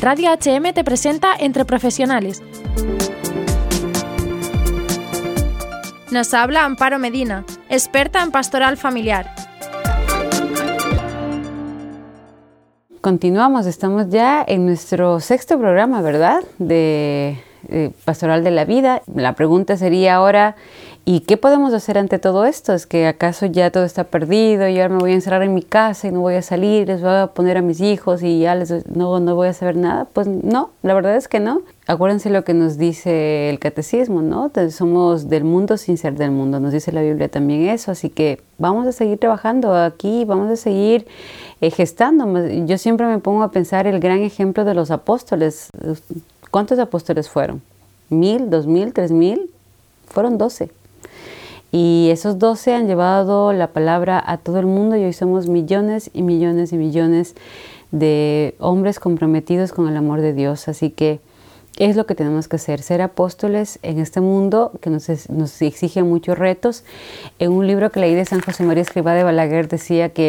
Radio HM te presenta Entre Profesionales. Nos habla Amparo Medina, experta en pastoral familiar. Continuamos, estamos ya en nuestro 6º programa, ¿verdad? De Pastoral de la Vida. La pregunta sería ahora, ¿y qué podemos hacer ante todo esto? ¿Es que acaso ya todo está perdido? Yo ahora me voy a encerrar en mi casa y no voy a salir, les voy a poner a mis hijos y ya no voy a saber nada. Pues no, la verdad es que no. Acuérdense lo que nos dice el catecismo, ¿no? Somos del mundo sin ser del mundo. Nos dice la Biblia también eso. Así que vamos a seguir trabajando aquí, vamos a seguir gestando. Yo siempre me pongo a pensar el gran ejemplo de los apóstoles. ¿Cuántos apóstoles fueron? ¿1000, 2000, 3000? Fueron 12. Y esos 12 han llevado la palabra a todo el mundo y hoy somos millones y millones y millones de hombres comprometidos con el amor de Dios. Así que es lo que tenemos que hacer, ser apóstoles en este mundo que nos exige muchos retos. En un libro que leí de San José María Escrivá de Balaguer decía que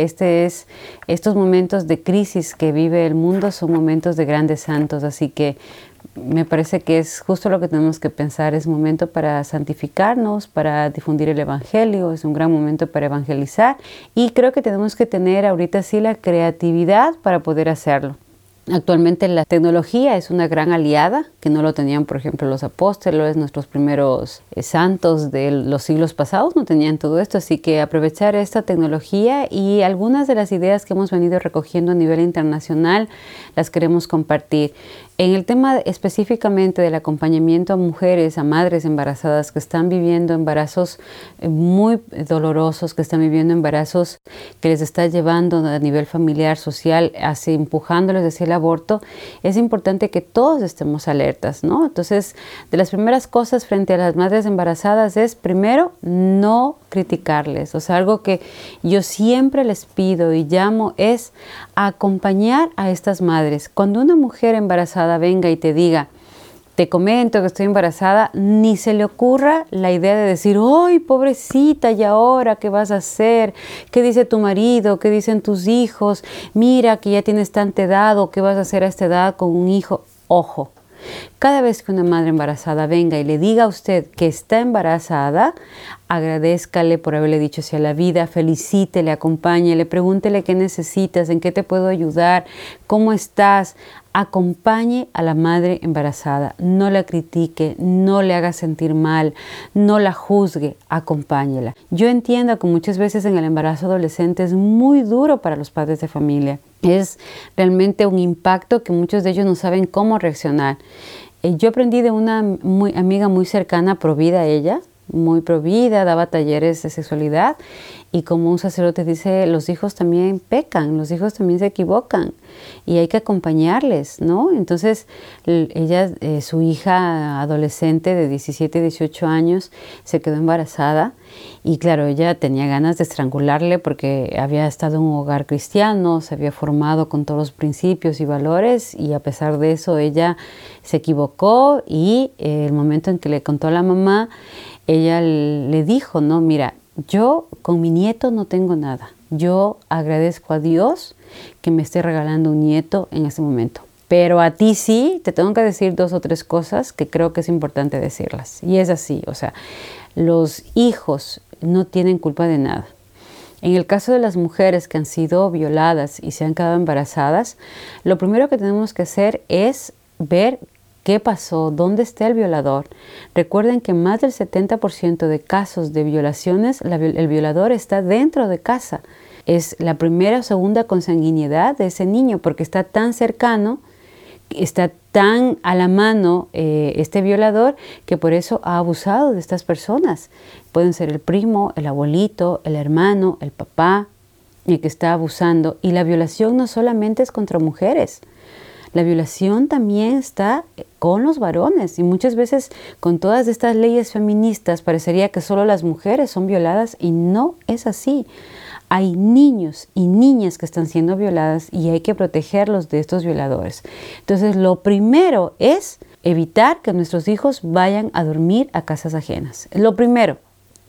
estos momentos de crisis que vive el mundo son momentos de grandes santos. Así que me parece que es justo lo que tenemos que pensar. Es momento para santificarnos, para difundir el Evangelio, es un gran momento para evangelizar y creo que tenemos que tener ahorita sí la creatividad para poder hacerlo. Actualmente la tecnología es una gran aliada, que no lo tenían, por ejemplo, los apóstoles, nuestros primeros santos de los siglos pasados no tenían todo esto, así que aprovechar esta tecnología y algunas de las ideas que hemos venido recogiendo a nivel internacional las queremos compartir. En el tema específicamente del acompañamiento a mujeres, a madres embarazadas que están viviendo embarazos muy dolorosos, que están viviendo embarazos que les está llevando a nivel familiar, social, empujándoles hacia el aborto, es importante que todos estemos alertas, ¿no? Entonces, de las primeras cosas frente a las madres embarazadas es, primero, no criticarles. O sea, algo que yo siempre les pido y llamo es acompañar a estas madres. Cuando una mujer embarazada venga y te diga, te comento que estoy embarazada, ni se le ocurra la idea de decir, ¡ay, pobrecita! ¿Y ahora qué vas a hacer? ¿Qué dice tu marido? ¿Qué dicen tus hijos? Mira que ya tienes tanta edad, ¿o qué vas a hacer a esta edad con un hijo? Ojo, cada vez que una madre embarazada venga y le diga a usted que está embarazada, agradézcale por haberle dicho hacia la vida, felicítele, acompáñele, pregúntele qué necesitas, en qué te puedo ayudar, cómo estás. Acompañe a la madre embarazada, no la critique, no le haga sentir mal, no la juzgue, acompáñela. Yo entiendo que muchas veces en el embarazo adolescente es muy duro para los padres de familia. Es realmente un impacto que muchos de ellos no saben cómo reaccionar. Yo aprendí de una amiga muy cercana, provida ella, muy provida, daba talleres de sexualidad y como un sacerdote dice, los hijos también pecan, los hijos también se equivocan y hay que acompañarles, ¿no? Entonces ella, su hija adolescente de 17, 18 años se quedó embarazada y claro, ella tenía ganas de estrangularle porque había estado en un hogar cristiano, se había formado con todos los principios y valores y a pesar de eso ella se equivocó y el momento en que le contó a la mamá, ella le dijo, no, mira, yo con mi nieto no tengo nada. Yo agradezco a Dios que me esté regalando un nieto en este momento. Pero a ti sí, te tengo que decir 2 o 3 cosas que creo que es importante decirlas. Y es así, o sea, los hijos no tienen culpa de nada. En el caso de las mujeres que han sido violadas y se han quedado embarazadas, lo primero que tenemos que hacer es ver ¿qué pasó? ¿Dónde está el violador? Recuerden que más del 70% de casos de violaciones, el violador está dentro de casa. Es la primera o segunda consanguinidad de ese niño porque está tan cercano, está tan a la mano este violador que por eso ha abusado de estas personas. Pueden ser el primo, el abuelito, el hermano, el papá, el que está abusando. Y la violación no solamente es contra mujeres. La violación también está con los varones y muchas veces con todas estas leyes feministas parecería que solo las mujeres son violadas y no es así. Hay niños y niñas que están siendo violadas y hay que protegerlos de estos violadores. Entonces, lo primero es evitar que nuestros hijos vayan a dormir a casas ajenas. Es lo primero.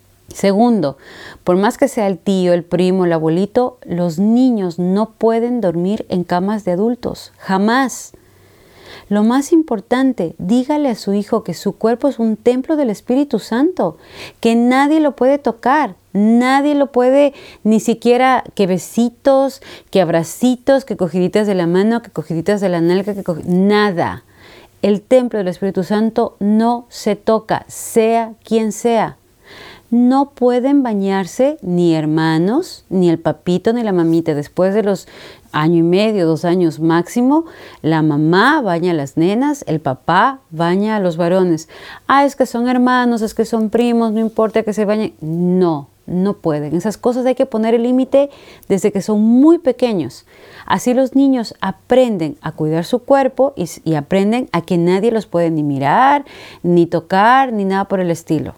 Segundo, por más que sea el tío, el primo, el abuelito, los niños no pueden dormir en camas de adultos, jamás. Lo más importante, dígale a su hijo que su cuerpo es un templo del Espíritu Santo, que nadie lo puede tocar, nadie lo puede, ni siquiera que besitos, que abracitos, que cogiditas de la mano, que cogiditas de la nalga, nada. El templo del Espíritu Santo no se toca, sea quien sea. No pueden bañarse ni hermanos, ni el papito, ni la mamita. Después de los 1 año y medio, 2 años máximo, la mamá baña a las nenas, el papá baña a los varones. Es que son hermanos, es que son primos, no importa que se bañen. No pueden. Esas cosas hay que poner el límite desde que son muy pequeños. Así los niños aprenden a cuidar su cuerpo y aprenden a que nadie los puede ni mirar, ni tocar, ni nada por el estilo.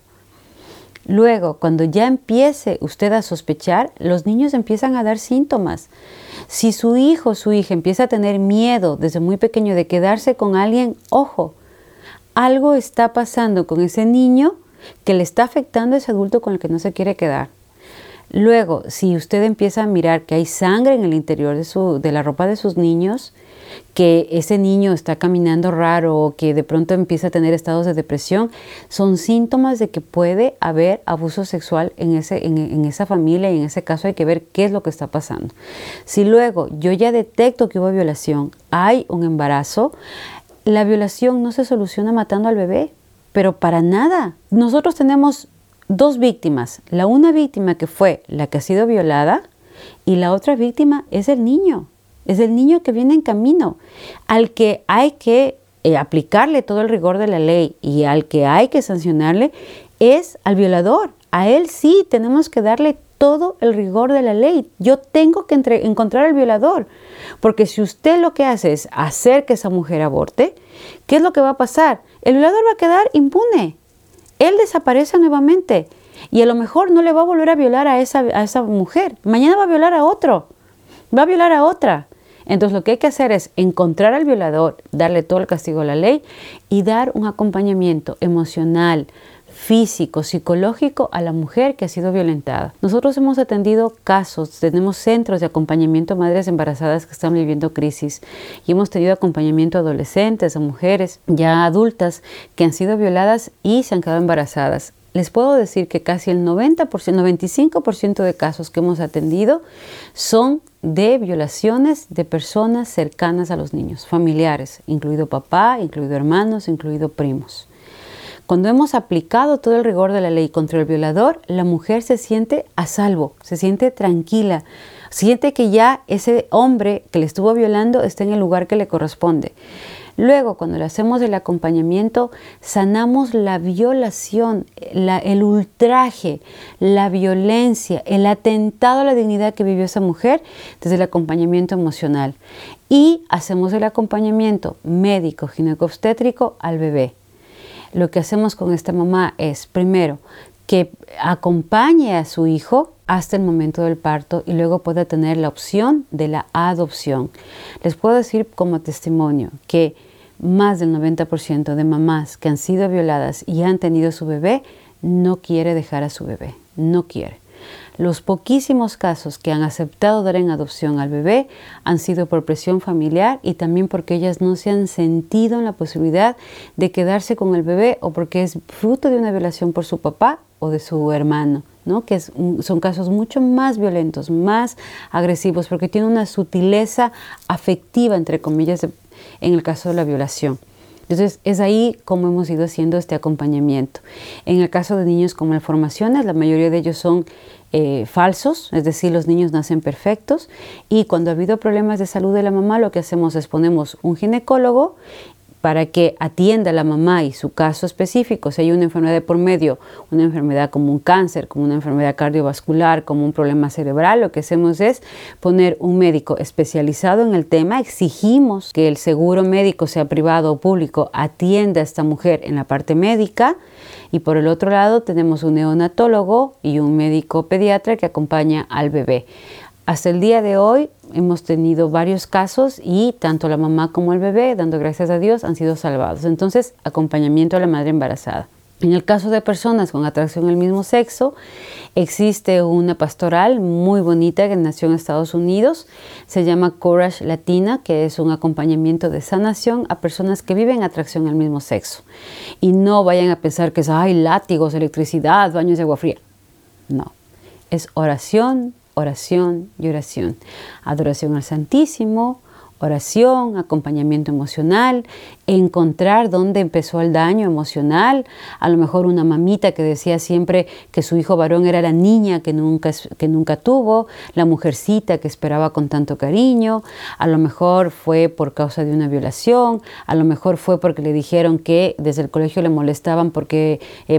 Luego, cuando ya empiece usted a sospechar, los niños empiezan a dar síntomas. Si su hijo o su hija empieza a tener miedo desde muy pequeño de quedarse con alguien, ojo, algo está pasando con ese niño que le está afectando a ese adulto con el que no se quiere quedar. Luego, si usted empieza a mirar que hay sangre en el interior de la ropa de sus niños, que ese niño está caminando raro o que de pronto empieza a tener estados de depresión, son síntomas de que puede haber abuso sexual en esa familia, y en ese caso hay que ver qué es lo que está pasando. Si luego yo ya detecto que hubo violación, hay un embarazo, la violación no se soluciona matando al bebé, pero para nada. Nosotros tenemos 2 víctimas, una víctima que fue la que ha sido violada y la otra víctima es el niño. Es el niño que viene en camino, al que hay que aplicarle todo el rigor de la ley y al que hay que sancionarle es al violador. A él sí tenemos que darle todo el rigor de la ley. Yo tengo que encontrar al violador, porque si usted lo que hace es hacer que esa mujer aborte, ¿qué es lo que va a pasar? El violador va a quedar impune. Él desaparece nuevamente y a lo mejor no le va a volver a violar a esa mujer. Mañana va a violar a otro, va a violar a otra. Entonces lo que hay que hacer es encontrar al violador, darle todo el castigo a la ley y dar un acompañamiento emocional, físico, psicológico a la mujer que ha sido violentada. Nosotros hemos atendido casos, tenemos centros de acompañamiento a madres embarazadas que están viviendo crisis y hemos tenido acompañamiento a adolescentes, a mujeres ya adultas que han sido violadas y se han quedado embarazadas. Les puedo decir que casi el 90%, 95% de casos que hemos atendido son de violaciones de personas cercanas a los niños, familiares, incluido papá, incluido hermanos, incluido primos. Cuando hemos aplicado todo el rigor de la ley contra el violador, la mujer se siente a salvo, se siente tranquila, siente que ya ese hombre que le estuvo violando está en el lugar que le corresponde. Luego, cuando le hacemos el acompañamiento, sanamos la violación, el ultraje, la violencia, el atentado a la dignidad que vivió esa mujer desde el acompañamiento emocional. Y hacemos el acompañamiento médico, ginecobstétrico al bebé. Lo que hacemos con esta mamá es, primero, que acompañe a su hijo hasta el momento del parto y luego pueda tener la opción de la adopción. Les puedo decir como testimonio que más del 90% de mamás que han sido violadas y han tenido su bebé no quiere dejar a su bebé, no quiere. Los poquísimos casos que han aceptado dar en adopción al bebé han sido por presión familiar y también porque ellas no se han sentido en la posibilidad de quedarse con el bebé o porque es fruto de una violación por su papá o de su hermano, ¿no? Que son casos mucho más violentos, más agresivos, porque tienen una sutileza afectiva, entre comillas, en el caso de la violación. Entonces, es ahí como hemos ido haciendo este acompañamiento. En el caso de niños con malformaciones, la mayoría de ellos son falsos, es decir, los niños nacen perfectos, y cuando ha habido problemas de salud de la mamá, lo que hacemos es ponemos un ginecólogo para que atienda a la mamá y su caso específico. Si hay una enfermedad de por medio, una enfermedad como un cáncer, como una enfermedad cardiovascular, como un problema cerebral, lo que hacemos es poner un médico especializado en el tema. Exigimos que el seguro médico, sea privado o público, atienda a esta mujer en la parte médica. Y por el otro lado tenemos un neonatólogo y un médico pediatra que acompaña al bebé. Hasta el día de hoy hemos tenido varios casos y tanto la mamá como el bebé, dando gracias a Dios, han sido salvados. Entonces, acompañamiento a la madre embarazada. En el caso de personas con atracción al mismo sexo, existe una pastoral muy bonita que nació en Estados Unidos. Se llama Courage Latina, que es un acompañamiento de sanación a personas que viven atracción al mismo sexo. Y no vayan a pensar que es, látigos, electricidad, baños de agua fría. No, es oración, oración y oración. Adoración al Santísimo, oración, acompañamiento emocional, encontrar dónde empezó el daño emocional. A lo mejor una mamita que decía siempre que su hijo varón era la niña que nunca tuvo, la mujercita que esperaba con tanto cariño. A lo mejor fue por causa de una violación, a lo mejor fue porque le dijeron que desde el colegio le molestaban porque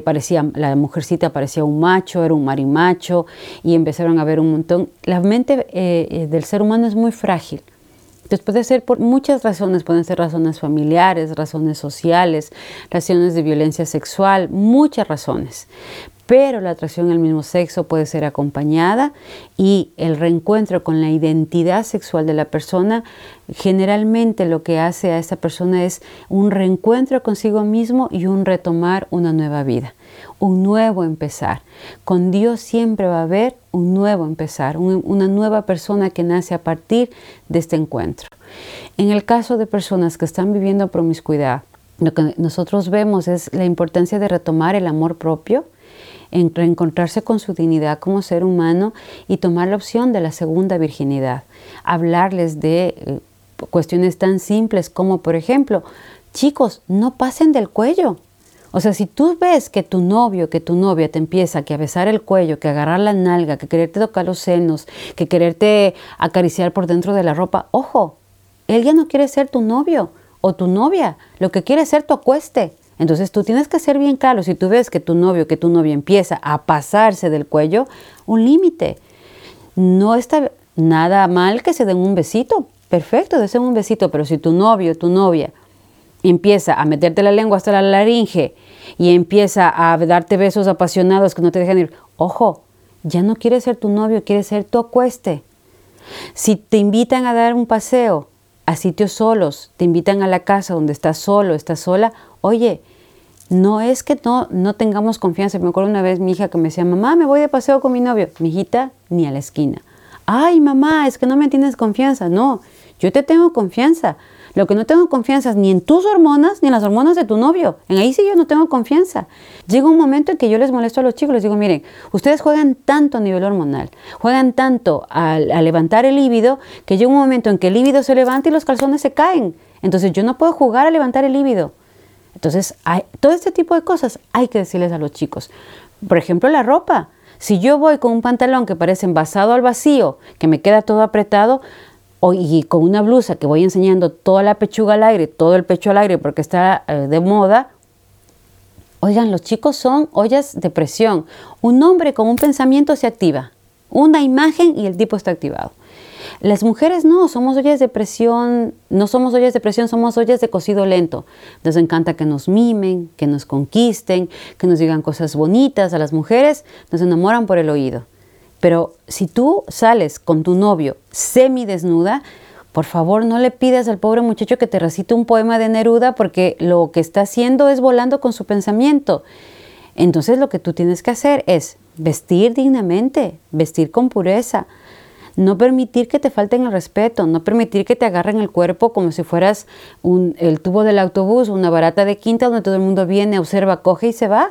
la mujercita parecía un macho, era un marimacho, y empezaron a ver un montón. La mente del ser humano es muy frágil. Entonces puede ser por muchas razones, pueden ser razones familiares, razones sociales, razones de violencia sexual, muchas razones. Pero la atracción al mismo sexo puede ser acompañada y el reencuentro con la identidad sexual de la persona, generalmente lo que hace a esa persona es un reencuentro consigo mismo y un retomar una nueva vida, un nuevo empezar. Con Dios siempre va a haber un nuevo empezar, una nueva persona que nace a partir de este encuentro. En el caso de personas que están viviendo promiscuidad, lo que nosotros vemos es la importancia de retomar el amor propio, en reencontrarse con su dignidad como ser humano y tomar la opción de la segunda virginidad. Hablarles de cuestiones tan simples como, por ejemplo, chicos, no pasen del cuello. O sea, si tú ves que tu novio, que tu novia te empieza a besar el cuello, que agarrar la nalga, que quererte tocar los senos, que quererte acariciar por dentro de la ropa, ojo, él ya no quiere ser tu novio o tu novia, lo que quiere es ser tu acueste. Entonces tú tienes que ser bien claro, si tú ves que tu novio, que tu novia empieza a pasarse del cuello, un límite. No está nada mal que se den un besito, perfecto, desen un besito, pero si tu novio, tu novia empieza a meterte la lengua hasta la laringe y empieza a darte besos apasionados que no te dejan ir, ojo, ya no quiere ser tu novio, quiere ser tu acueste. Si te invitan a dar un paseo a sitios solos, te invitan a la casa donde estás solo, estás sola, oye, no es que no tengamos confianza. Me acuerdo una vez mi hija que me decía, mamá, me voy de paseo con mi novio. Mi hijita, ni a la esquina. Ay, mamá, es que no me tienes confianza. No, yo te tengo confianza. Lo que no tengo confianza es ni en tus hormonas, ni en las hormonas de tu novio. En ahí sí yo no tengo confianza. Llega un momento en que yo les molesto a los chicos, les digo, miren, ustedes juegan tanto a nivel hormonal, juegan tanto a levantar el líbido, que llega un momento en que el líbido se levanta y los calzones se caen. Entonces yo no puedo jugar a levantar el líbido. Entonces, todo este tipo de cosas hay que decirles a los chicos. Por ejemplo, la ropa. Si yo voy con un pantalón que parece envasado al vacío, que me queda todo apretado, y con una blusa que voy enseñando toda la pechuga al aire, todo el pecho al aire porque está de moda, oigan, los chicos son ollas de presión. Un hombre con un pensamiento se activa, una imagen y el tipo está activado. Las mujeres no, somos ollas de presión, no somos ollas de presión, somos ollas de cocido lento. Nos encanta que nos mimen, que nos conquisten, que nos digan cosas bonitas. A las mujeres nos enamoran por el oído. Pero si tú sales con tu novio semidesnuda, por favor no le pidas al pobre muchacho que te recite un poema de Neruda porque lo que está haciendo es volando con su pensamiento. Entonces lo que tú tienes que hacer es vestir dignamente, vestir con pureza. No permitir que te falten el respeto, no permitir que te agarren el cuerpo como si fueras el tubo del autobús, una barata de quinta donde todo el mundo viene, observa, coge y se va.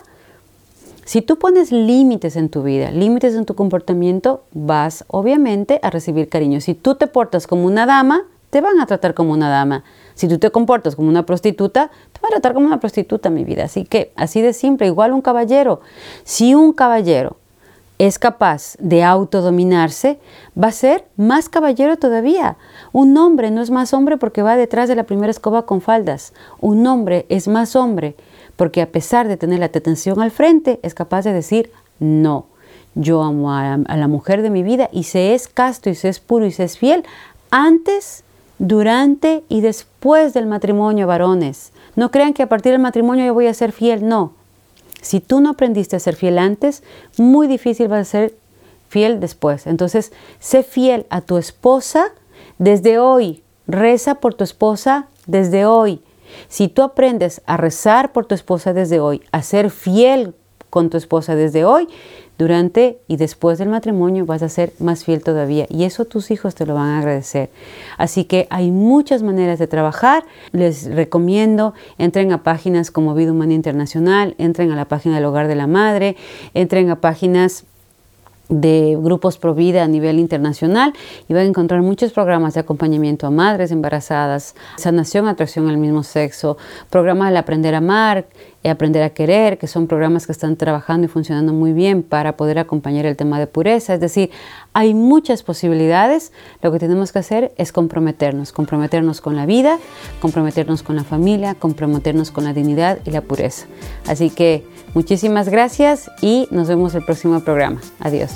Si tú pones límites en tu vida, límites en tu comportamiento, vas obviamente a recibir cariño. Si tú te portas como una dama, te van a tratar como una dama. Si tú te comportas como una prostituta, te van a tratar como una prostituta, mi vida. Así que, así de simple, igual un caballero. Si un caballero es capaz de autodominarse, va a ser más caballero todavía. Un hombre no es más hombre porque va detrás de la primera escoba con faldas. Un hombre es más hombre porque a pesar de tener la detención al frente, es capaz de decir no. Yo amo a la mujer de mi vida y se es casto y se es puro y se es fiel antes, durante y después del matrimonio, varones. No crean que a partir del matrimonio yo voy a ser fiel, no. Si tú no aprendiste a ser fiel antes, muy difícil va a ser fiel después. Entonces, sé fiel a tu esposa desde hoy. Reza por tu esposa desde hoy. Si tú aprendes a rezar por tu esposa desde hoy, a ser fiel con tu esposa desde hoy, durante y después del matrimonio vas a ser más fiel todavía, y eso tus hijos te lo van a agradecer. Así que hay muchas maneras de trabajar. Les recomiendo, entren a páginas como Vida Humana Internacional, entren a la página del Hogar de la Madre, entren a páginas de grupos pro vida a nivel internacional y van a encontrar muchos programas de acompañamiento a madres embarazadas, sanación, atracción al mismo sexo, programas de aprender a amar y aprender a querer, que son programas que están trabajando y funcionando muy bien para poder acompañar el tema de pureza. Es decir, hay muchas posibilidades. Lo que tenemos que hacer es comprometernos con la vida, comprometernos con la familia, comprometernos con la dignidad y la pureza. Así que muchísimas gracias y nos vemos el próximo programa. Adiós.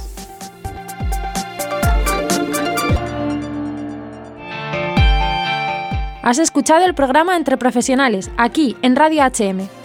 Has escuchado el programa Entre Profesionales, aquí en Radio HM.